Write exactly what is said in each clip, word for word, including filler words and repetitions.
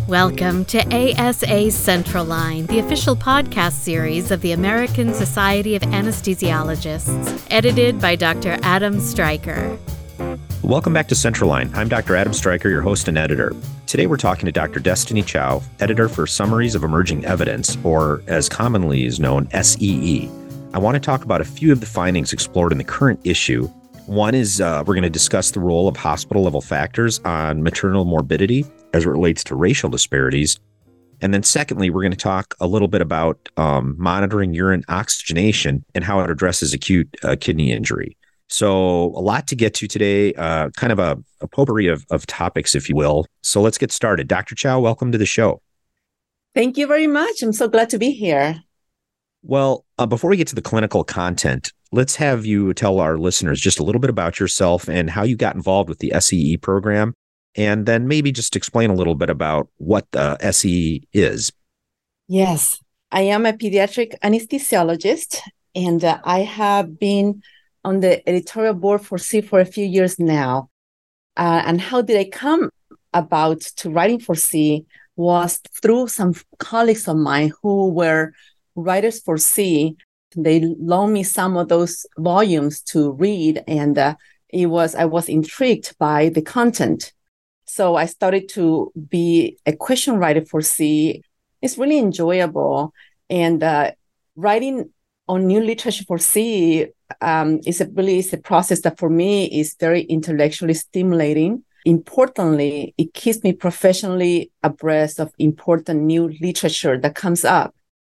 Welcome to A S A Central Line, the official podcast series of the American Society of Anesthesiologists, edited by Doctor Adam Stryker. Welcome back to Central Line. I'm Doctor Adam Stryker, your host and editor. Today we're talking to Doctor Destiny Chow, editor for Summaries of Emerging Evidence, or as commonly is known, S E E. I want to talk about a few of the findings explored in the current issue. One is uh, we're going to discuss the role of hospital-level factors on maternal morbidity as it relates to racial disparities. And then secondly, we're going to talk a little bit about um, monitoring urine oxygenation and how it addresses acute uh, kidney injury. So a lot to get to today, uh, kind of a, a potpourri of, of topics, if you will. So let's get started. Doctor Chow, welcome to the show. Thank you very much. I'm so glad to be here. Well, uh, before we get to the clinical content, let's have you tell our listeners just a little bit about yourself and how you got involved with the S E E program, and then maybe just explain a little bit about what the S E E is. Yes, I am a pediatric anesthesiologist, and uh, I have been on the editorial board for S E E for a few years now. Uh, and how did I come about to writing for S E E was through some colleagues of mine who were writers for S E E. They loaned me some of those volumes to read, and uh, it was I was intrigued by the content. So I started to be a question writer for S E E. It's really enjoyable, and uh, writing on new literature for S E E um, is a really is a process that for me is very intellectually stimulating. Importantly, it keeps me professionally abreast of important new literature that comes up.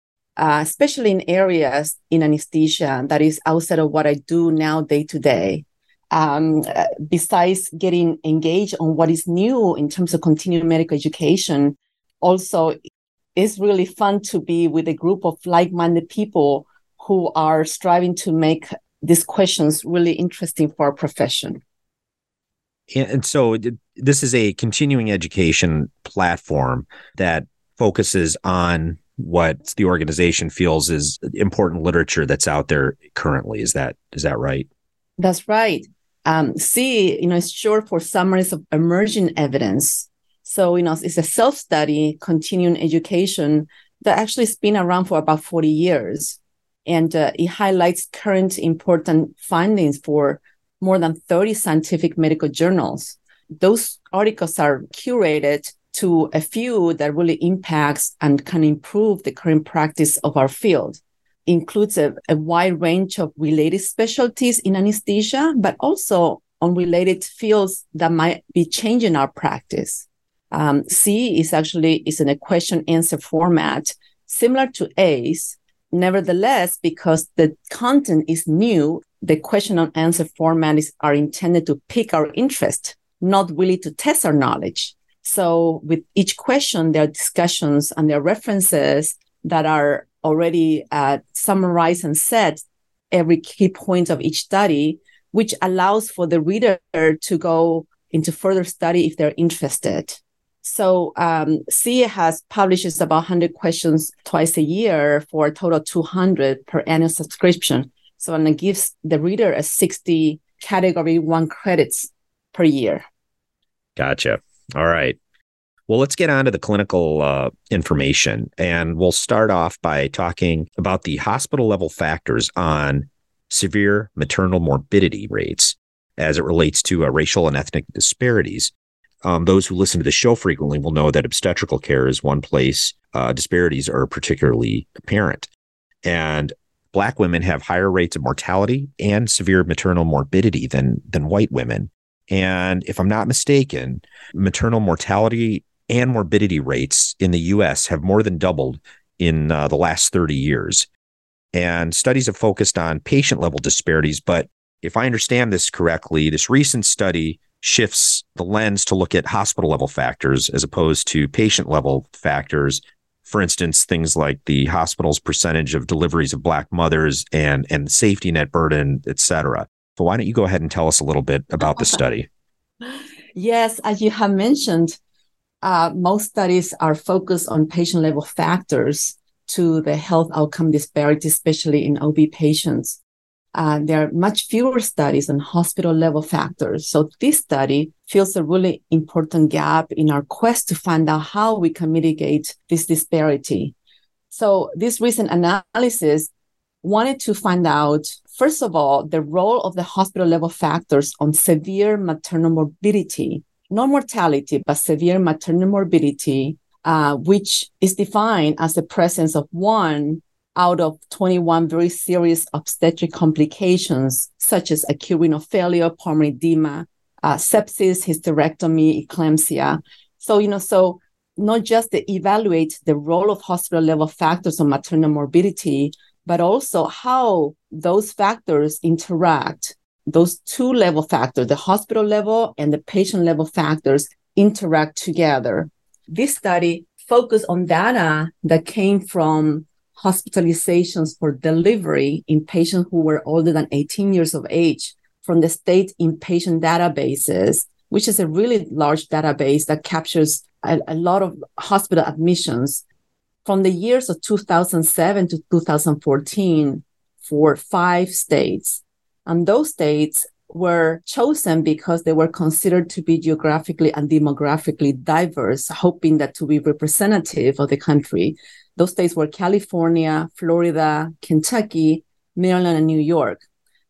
Uh, especially in areas in anesthesia that is outside of what I do now day to day. Um, uh, besides getting engaged on what is new in terms of continuing medical education, also it's really fun to be with a group of like-minded people who are striving to make these questions really interesting for our profession. And so this is a continuing education platform that focuses on what the organization feels is important literature that's out there currently. Is that is that right? That's right. Um, S E E, you know, is short for Summaries of Emerging Evidence. So, you know, it's a self-study, continuing education that actually has been around for about forty years. And uh, it highlights current important findings for more than thirty scientific medical journals. Those articles are curated to a few that really impacts and can improve the current practice of our field. Includes a, a wide range of related specialties in anesthesia, but also on related fields that might be changing our practice. Um, S E E is actually is in a question-answer format, similar to A C E. Nevertheless, because the content is new, the question-and-answer format is are intended to pique our interest, not really to test our knowledge. So with each question, there are discussions and there are references that are already uh, summarized and set every key point of each study, which allows for the reader to go into further study if they're interested. So um, S E E has publishes about one hundred questions twice a year for a total of two hundred per annual subscription. So and it gives the reader a sixty category one credits per year. Gotcha. All right. Well, let's get on to the clinical uh, information, and we'll start off by talking about the hospital level factors on severe maternal morbidity rates as it relates to uh, racial and ethnic disparities. Um, those who listen to the show frequently will know that obstetrical care is one place uh, disparities are particularly apparent. And Black women have higher rates of mortality and severe maternal morbidity than than white women. And if I'm not mistaken, maternal mortality and morbidity rates in the U S have more than doubled in uh, the last thirty years. And studies have focused on patient-level disparities. But if I understand this correctly, this recent study shifts the lens to look at hospital-level factors as opposed to patient-level factors. For instance, things like the hospital's percentage of deliveries of Black mothers and, and safety net burden, et cetera. So why don't you go ahead and tell us a little bit about the study? Yes, as you have mentioned, uh, most studies are focused on patient-level factors to the health outcome disparity, especially in O B patients. uh, there are much fewer studies on hospital level factors. So this study fills a really important gap in our quest to find out how we can mitigate this disparity. So this recent analysis wanted to find out, first of all, the role of the hospital level factors on severe maternal morbidity, not mortality, but severe maternal morbidity, uh, which is defined as the presence of one out of twenty-one very serious obstetric complications, such as acute renal failure, pulmonary edema, uh, sepsis, hysterectomy, eclampsia. So, you know, so not just to evaluate the role of hospital level factors on maternal morbidity, but also how those factors interact, those two level factors, the hospital level and the patient level factors interact together. This study focused on data that came from hospitalizations for delivery in patients who were older than eighteen years of age from the state inpatient databases, which is a really large database that captures a, a lot of hospital admissions from the years of two thousand seven to two thousand fourteen for five states. And those states were chosen because they were considered to be geographically and demographically diverse, hoping that to be representative of the country. Those states were California, Florida, Kentucky, Maryland, and New York.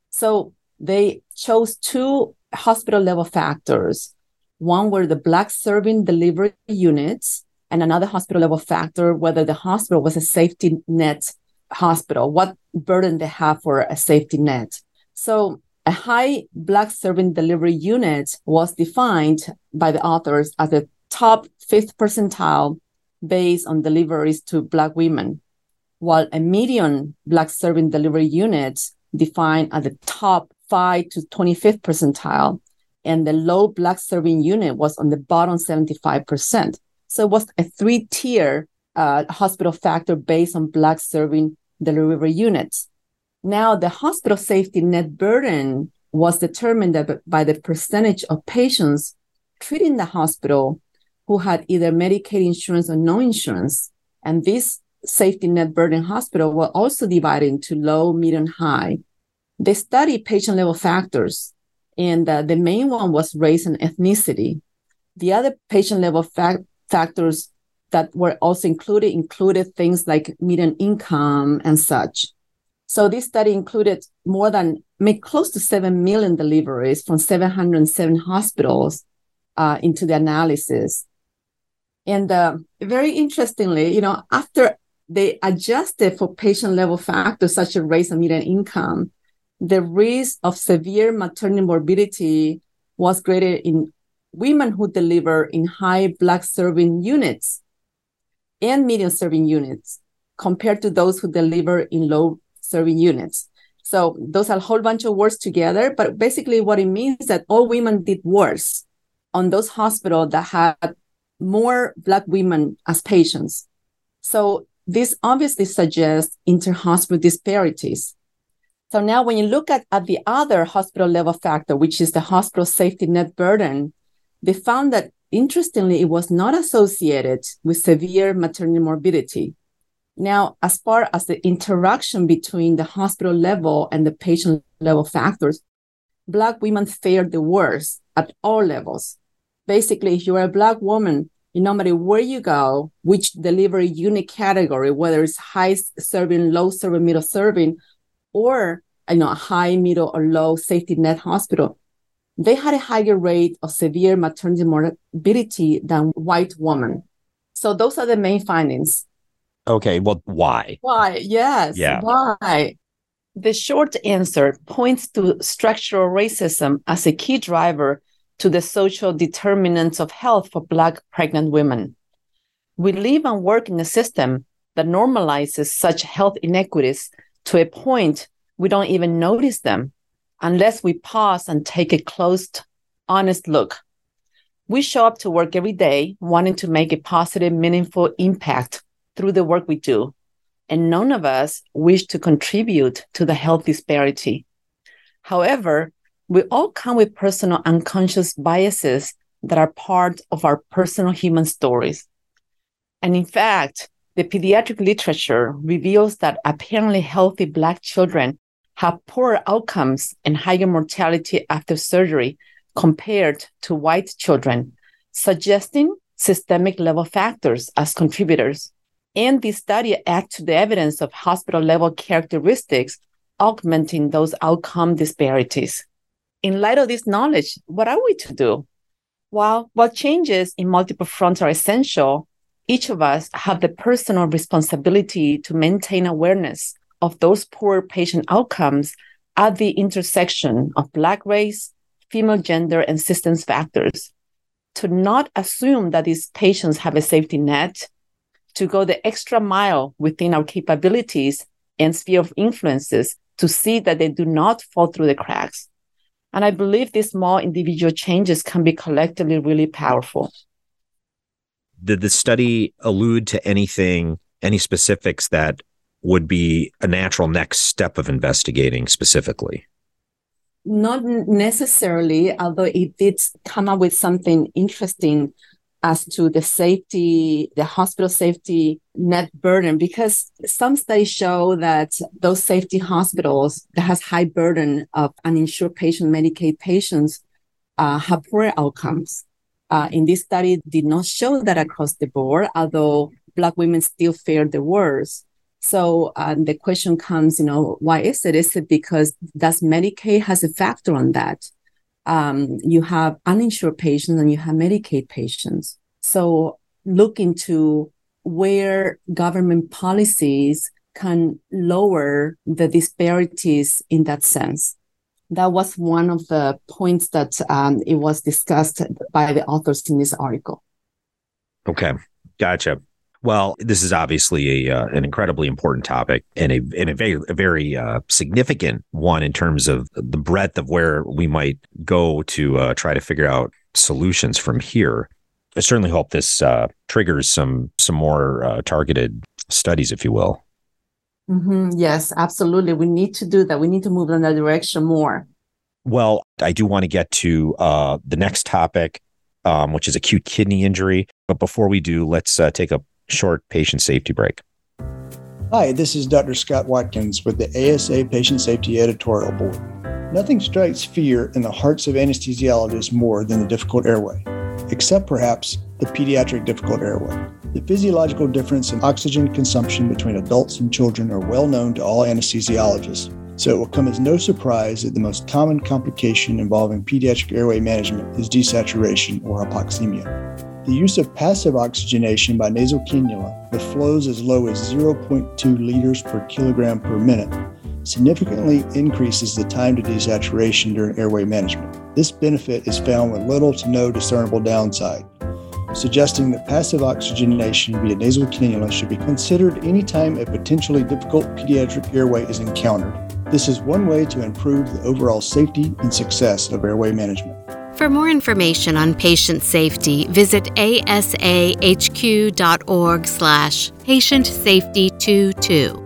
So they chose two hospital level factors. One were the Black serving delivery units, and another hospital level factor, whether the hospital was a safety net hospital, what burden they have for a safety net. So a high Black serving delivery unit was defined by the authors as the top fifth percentile based on deliveries to Black women, while a median Black serving delivery unit defined at the top five to twenty-fifth percentile, and the low Black serving unit was on the bottom seventy-five percent. So it was a three-tier uh, hospital factor based on Black serving delivery units. Now, the hospital safety net burden was determined by the percentage of patients treated in the hospital who had either Medicaid insurance or no insurance. And this safety net burden hospital were also divided into low, medium, high. They studied patient-level factors, and uh, the main one was race and ethnicity. The other patient-level fact- factors that were also included included things like median income and such. So this study included more than, made close to seven million deliveries from seven hundred seven hospitals uh, into the analysis. And uh, very interestingly, you know, after they adjusted for patient-level factors such as race and median income, the risk of severe maternal morbidity was greater in women who deliver in high Black serving units and medium serving units compared to those who deliver in low serving units. So those are a whole bunch of words together, but basically what it means is that all women did worse on those hospitals that had more Black women as patients. So this obviously suggests inter-hospital disparities. So now when you look at, at the other hospital level factor, which is the hospital safety net burden, they found that, interestingly, it was not associated with severe maternal morbidity. Now, as far as the interaction between the hospital level and the patient level factors, Black women fared the worst at all levels. Basically, if you're a Black woman, no matter where you go, which delivery unit category, whether it's high serving, low serving, middle serving, or you know, a high, middle, or low safety net hospital, they had a higher rate of severe maternal morbidity than white women. So those are the main findings. Okay, well, why? Why? Yes. Yeah. Why? The short answer points to structural racism as a key driver to the social determinants of health for Black pregnant women. We live and work in a system that normalizes such health inequities to a point we don't even notice them unless we pause and take a close, honest look. We show up to work every day wanting to make a positive, meaningful impact through the work we do, and none of us wish to contribute to the health disparity. However, we all come with personal unconscious biases that are part of our personal human stories. And in fact, the pediatric literature reveals that apparently healthy Black children have poorer outcomes and higher mortality after surgery compared to white children, suggesting systemic level factors as contributors. And this study adds to the evidence of hospital level characteristics, augmenting those outcome disparities. In light of this knowledge, what are we to do? While, while changes in multiple fronts are essential, each of us have the personal responsibility to maintain awareness of those poor patient outcomes at the intersection of Black race, female gender, and systems factors. To not assume that these patients have a safety net, to go the extra mile within our capabilities and sphere of influences to see that they do not fall through the cracks. And I believe these small individual changes can be collectively really powerful. Did the study allude to anything, any specifics that would be a natural next step of investigating specifically? Not necessarily, although it did come up with something interesting as to the safety, the hospital safety net burden, because some studies show that those safety hospitals that has high burden of uninsured patient, Medicaid patients, uh, have poor outcomes. Uh, in this study, did not show that across the board, although Black women still fare the worst. So uh, the question comes, you know, why is it? Is it because does Medicaid has a factor on that? Um, you have uninsured patients and you have Medicaid patients. So look into where government policies can lower the disparities in that sense. That was one of the points that um, it was discussed by the authors in this article. Okay, gotcha. Well, this is obviously a uh, an incredibly important topic and a and a very a very uh, significant one in terms of the breadth of where we might go to uh, try to figure out solutions from here. I certainly hope this uh, triggers some some more uh, targeted studies, if you will. Mm-hmm. Yes, absolutely. We need to do that. We need to move in that direction more. Well, I do want to get to uh, the next topic, um, which is acute kidney injury. But before we do, let's uh, take a short patient safety break. Hi, this is Doctor Scott Watkins with the A S A Patient Safety Editorial Board. Nothing strikes fear in the hearts of anesthesiologists more than the difficult airway, except perhaps the pediatric difficult airway. The physiological difference in oxygen consumption between adults and children are well known to all anesthesiologists, so it will come as no surprise that the most common complication involving pediatric airway management is desaturation or hypoxemia. The use of passive oxygenation by nasal cannula with flows as low as zero point two liters per kilogram per minute significantly increases the time to desaturation during airway management. This benefit is found with little to no discernible downside, suggesting that passive oxygenation via nasal cannula should be considered anytime a potentially difficult pediatric airway is encountered. This is one way to improve the overall safety and success of airway management. For more information on patient safety, visit asahq.org slash patient safety 22.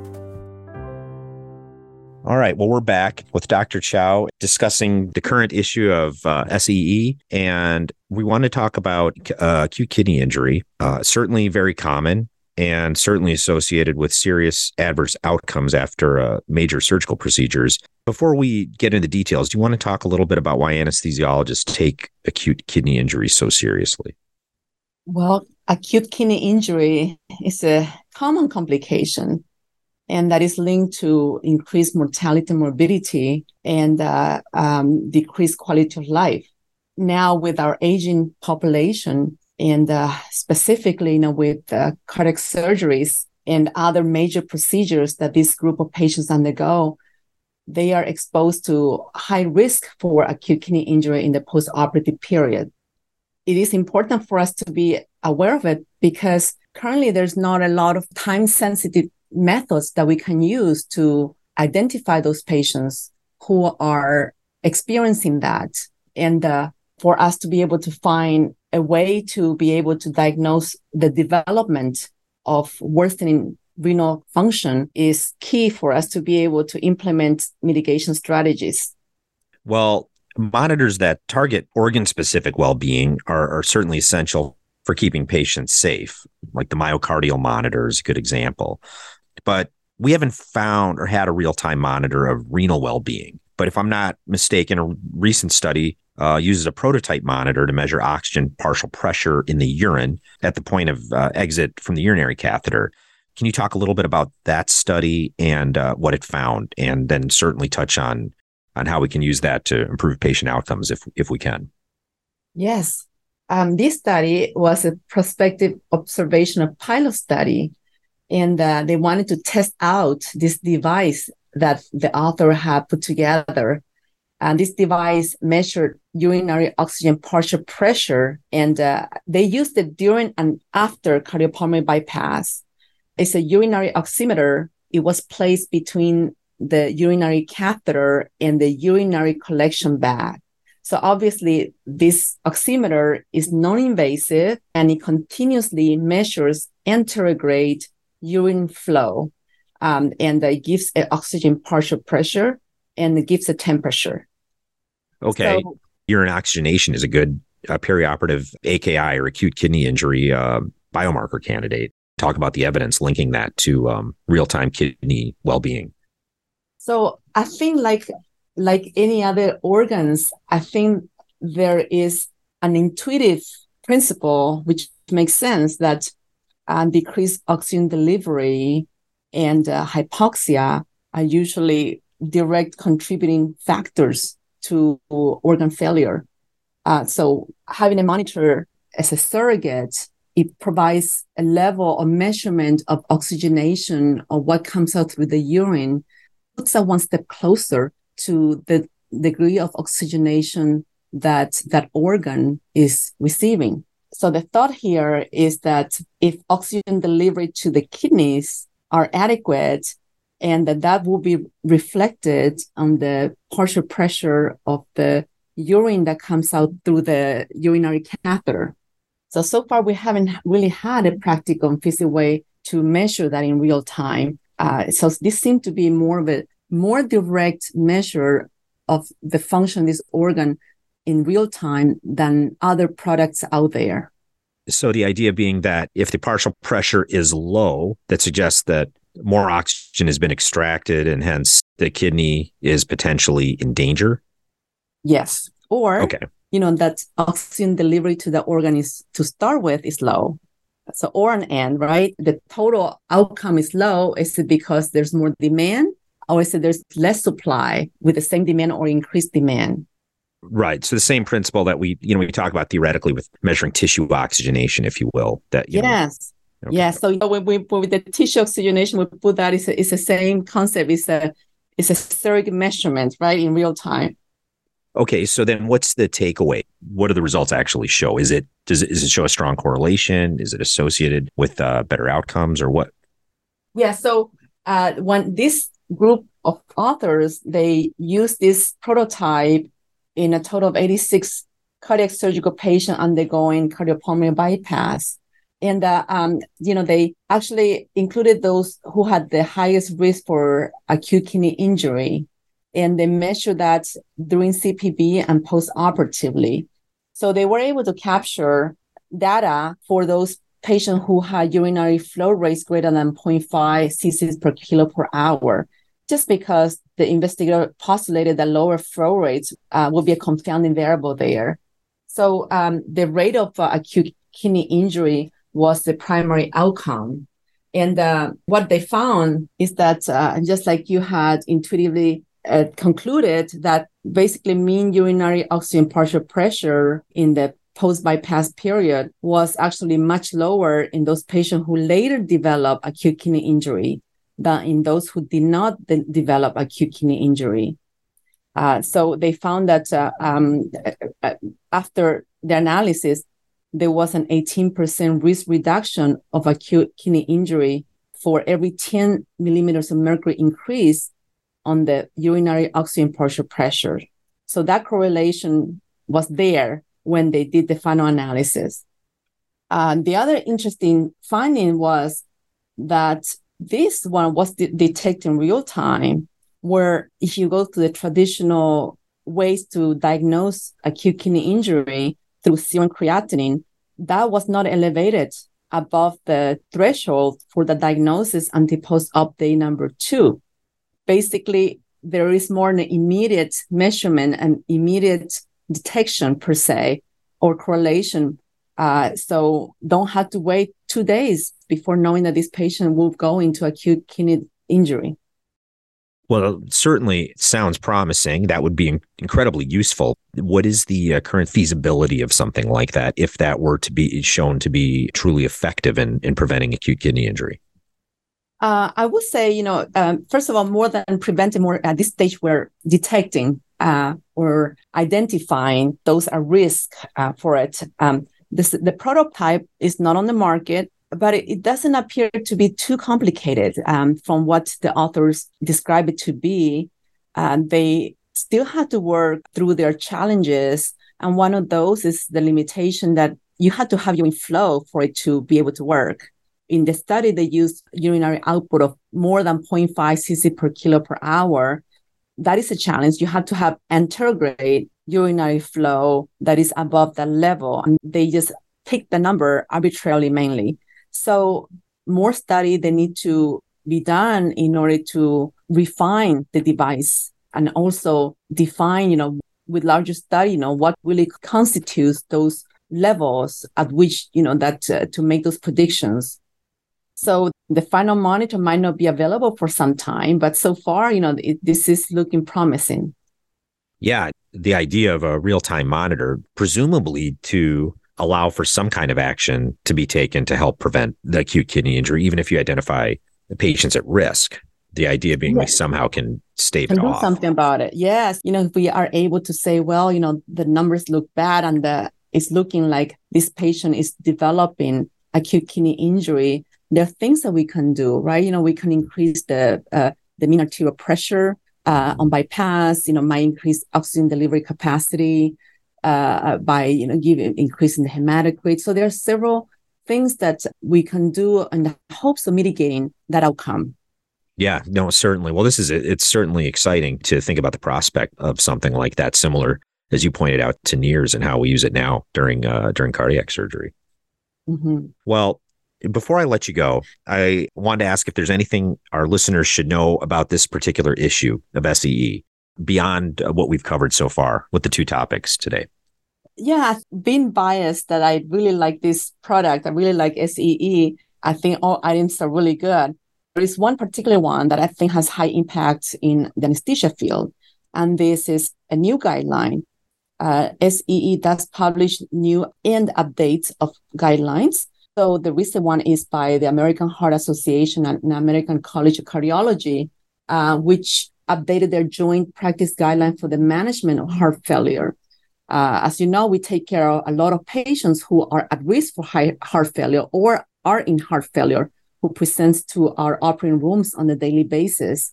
All right. Well, we're back with Doctor Chow discussing the current issue of uh, S E E, and we want to talk about uh, acute kidney injury, uh, certainly very common and certainly associated with serious adverse outcomes after uh, major surgical procedures. Before we get into details, do you want to talk a little bit about why anesthesiologists take acute kidney injury so seriously? Well, acute kidney injury is a common complication, and that is linked to increased mortality and morbidity and uh, um, decreased quality of life. Now, with our aging population, and uh, specifically, you know, with uh, cardiac surgeries and other major procedures that this group of patients undergo, they are exposed to high risk for acute kidney injury in the post-operative period. It is important for us to be aware of it because currently there's not a lot of time-sensitive methods that we can use to identify those patients who are experiencing that. And uh, for us to be able to find a way to be able to diagnose the development of worsening renal function is key for us to be able to implement mitigation strategies. Well, monitors that target organ-specific well-being are, are certainly essential for keeping patients safe, like the myocardial monitor is a good example. But we haven't found or had a real-time monitor of renal well-being. But if I'm not mistaken, a recent study uh, uses a prototype monitor to measure oxygen partial pressure in the urine at the point of uh, exit from the urinary catheter. Can you talk a little bit about that study and uh, what it found, and then certainly touch on on how we can use that to improve patient outcomes if if we can? Yes. Um, this study was a prospective observational pilot study, and uh, they wanted to test out this device that the author had put together. And this device measured urinary oxygen partial pressure, and uh, they used it during and after cardiopulmonary bypass. It's a urinary oximeter. It was placed between the urinary catheter and the urinary collection bag. So obviously, this oximeter is non-invasive, and it continuously measures anterograde urine flow, um, and it gives an oxygen partial pressure, and it gives a temperature. Okay. So, urine oxygenation is a good uh, perioperative A K I or acute kidney injury uh, biomarker candidate. Talk about the evidence linking that to um, real-time kidney well-being. So I think like like any other organs, I think there is an intuitive principle which makes sense that uh, decreased oxygen delivery and uh, hypoxia are usually direct contributing factors to organ failure. Uh, so having a monitor as a surrogate, it provides a level of measurement of oxygenation of what comes out through the urine, puts us one step closer to the degree of oxygenation that that organ is receiving. So the thought here is that if oxygen delivery to the kidneys are adequate, and that that will be reflected on the partial pressure of the urine that comes out through the urinary catheter. So, so far we haven't really had a practical and feasible way to measure that in real time. Uh, so this seemed to be more of a more direct measure of the function of this organ in real time than other products out there. So the idea being that if the partial pressure is low, that suggests that more oxygen has been extracted and hence the kidney is potentially in danger? Yes. Or, okay. you know, that oxygen delivery to the organ is to start with is low. So, or an end, right? The total outcome is low. Is it because there's more demand, or is it there's less supply with the same demand or increased demand? Right. So the same principle that we, you know, we talk about theoretically with measuring tissue oxygenation, if you will. That you yes. Know, Okay. Yeah. So you know, when we with the tissue oxygenation, we put that it's a, it's the same concept. It's a it's a surrogate measurement, right, in real time. Okay. So then, what's the takeaway? What do the results actually show? Is it does it, does it show a strong correlation? Is it associated with uh, better outcomes, or what? Yeah. So uh, when this group of authors they used this prototype in a total of eighty-six cardiac surgical patients undergoing cardiopulmonary bypass. And, uh, um, you know, they actually included those who had the highest risk for acute kidney injury. And they measured that during C P B and post-operatively. So they were able to capture data for those patients who had urinary flow rates greater than zero point five cc's per kilo per hour, just because the investigator postulated that lower flow rates uh, will be a confounding variable there. So um, the rate of uh, acute kidney injury was the primary outcome. And uh, what they found is that uh, just like you had intuitively uh, concluded that basically mean urinary oxygen partial pressure in the post-bypass period was actually much lower in those patients who later develop acute kidney injury than in those who did not de- develop acute kidney injury. Uh, so they found that uh, um, after the analysis, there was an eighteen percent risk reduction of acute kidney injury for every ten millimeters of mercury increase on the urinary oxygen partial pressure. So that correlation was there when they did the final analysis. Uh, the other interesting finding was that this one was de- detected in real time, where if you go to the traditional ways to diagnose acute kidney injury through serum creatinine, that was not elevated above the threshold for the diagnosis until post-op day number two. Basically, there is more an immediate measurement and immediate detection per se, or correlation. Uh, so don't have to wait two days before knowing that this patient will go into acute kidney injury. Well, certainly sounds promising. That would be in- incredibly useful. What is the uh, current feasibility of something like that if that were to be shown to be truly effective in, in preventing acute kidney injury? Uh, I would say, you know, um, first of all, more than preventing, more at this stage, we're detecting uh, or identifying those at risk uh, for it. Um, this, the prototype is not on the market, but it, it doesn't appear to be too complicated um, from what the authors describe it to be. Uh, they still have to work through their challenges. And one of those is the limitation that you have to have urine flow for it to be able to work. In the study, they used urinary output of more than zero point five cc per kilo per hour. That is a challenge. You have to have anterograde urinary flow that is above that level. And they just pick the number arbitrarily mainly. So more study, they need to be done in order to refine the device and also define, you know, with larger study, you know, what really constitutes those levels at which, you know, that uh, to make those predictions. So the final monitor might not be available for some time, but so far, you know, it, this is looking promising. Yeah, the idea of a real-time monitor, presumably to allow for some kind of action to be taken to help prevent the acute kidney injury, even if you identify the patients at risk. The idea being yes. we somehow can stave can it do off. Something about it. Yes. You know, if we are able to say, well, you know, the numbers look bad and the, it's looking like this patient is developing acute kidney injury, there are things that we can do, right? You know, we can increase the uh, the mean arterial pressure uh, on bypass, you know, might increase oxygen delivery capacity uh, by, you know, giving increasing the hematocrit. So there are several things that we can do in the hopes of mitigating that outcome. Yeah, no, certainly. Well, this is, it's certainly exciting to think about the prospect of something like that, similar, as you pointed out, to N I R S and how we use it now during uh, during cardiac surgery. Mm-hmm. Well, before I let you go, I wanted to ask if there's anything our listeners should know about this particular issue of S E E beyond what we've covered so far with the two topics today. Yeah, being biased that I really like this product, I really like S E E. I think all items are really good. There is one particular one that I think has high impact in the anesthesia field, and this is a new guideline. Uh, S E E does publish new and updates of guidelines. So the recent one is by the American Heart Association and the American College of Cardiology, uh, which updated their joint practice guideline for the management of heart failure. Uh, as you know, we take care of a lot of patients who are at risk for high heart failure or are in heart failure who presents to our operating rooms on a daily basis.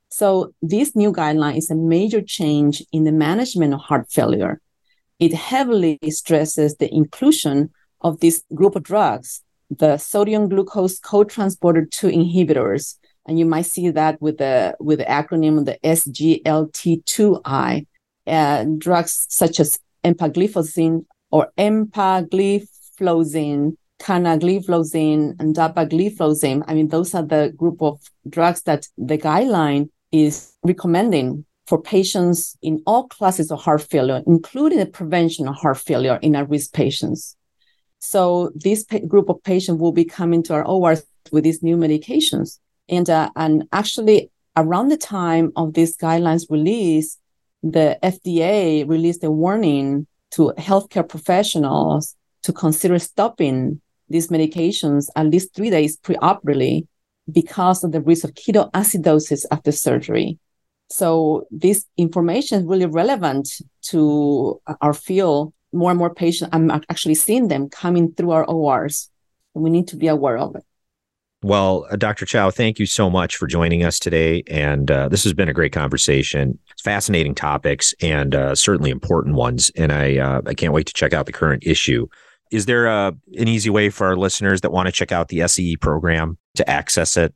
So this new guideline is a major change in the management of heart failure. It heavily stresses the inclusion of this group of drugs, the sodium glucose cotransporter two inhibitors. And you might see that with the with the acronym of the S G L T two I, uh, drugs such as empagliflozin or empagliflozin, canagliflozin, and dapagliflozin. I mean, those are the group of drugs that the guideline is recommending for patients in all classes of heart failure, including the prevention of heart failure in at-risk patients. So this pa- group of patients will be coming to our O Rs with these new medications. And, uh, and actually, around the time of these guidelines release, the F D A released a warning to healthcare professionals to consider stopping these medications at least three days preoperatively because of the risk of ketoacidosis after surgery. So this information is really relevant to our field. More and more patients, I'm actually seeing them coming through our O Rs. We need to be aware of it. Well, uh, Doctor Chow, thank you so much for joining us today. And uh, this has been a great conversation. It's fascinating topics and uh, certainly important ones. And I uh, I can't wait to check out the current issue. Is there a, an easy way for our listeners that want to check out the S E E program to access it?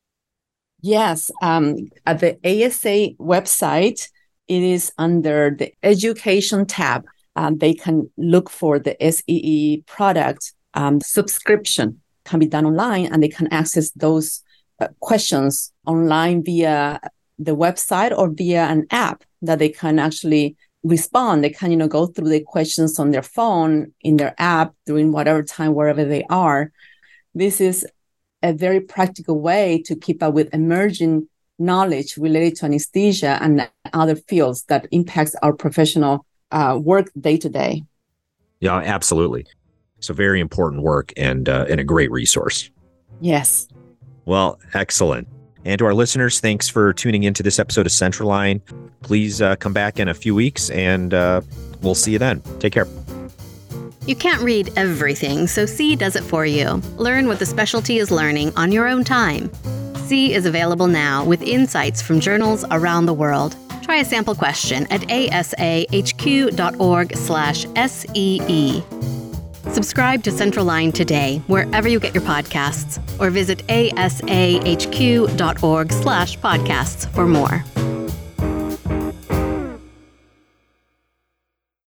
Yes. Um, at the A S A website, it is under the education tab. Um, they can look for the S E E product um, subscription. can be done online, and they can access those uh, questions online via the website or via an app that they can actually respond. They can, you know, go through the questions on their phone, in their app, during whatever time, wherever they are. This is a very practical way to keep up with emerging knowledge related to anesthesia and other fields that impacts our professional uh, work day to day. Yeah, absolutely. So very important work and uh, and a great resource. Yes. Well, excellent. And to our listeners, thanks for tuning into this episode of Centraline. Please uh, come back in a few weeks, and uh, we'll see you then. Take care. You can't read everything, so C does it for you. Learn what the specialty is learning on your own time. C is available now with insights from journals around the world. Try a sample question at asahq.org slash SEE. Subscribe to Centraline today, wherever you get your podcasts, or visit asahq.org slash podcasts for more.